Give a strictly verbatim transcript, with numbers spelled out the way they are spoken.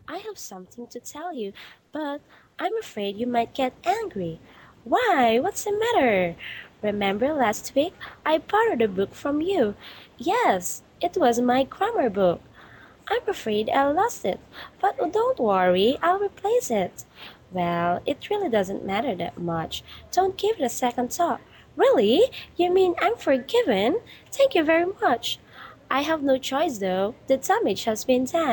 I have something to tell you, but I'm afraid you might get angry. Why? What's the matter? Remember last week I borrowed a book from you? Yes, it was my grammar book. I'm afraid I lost it, but don't worry, I'll replace it. Well, it really doesn't matter that much. Don't give it a second thought. Really? You mean I'm forgiven? Thank you very much. I have no choice though. The damage has been done.